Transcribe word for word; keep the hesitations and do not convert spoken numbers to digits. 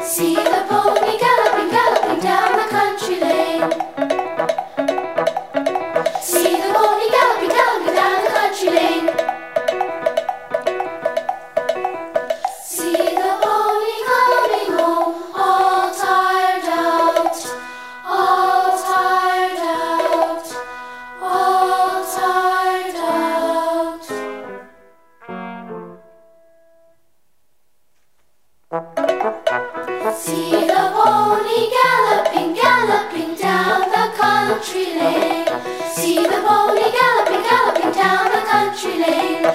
See the pony galloping, galloping down the country lane. See the pony galloping, galloping down the country lane. See the pony coming home, all tired out, all tired out, all tired out. See the pony galloping, galloping down the country lane. See the pony galloping, galloping down the country lane.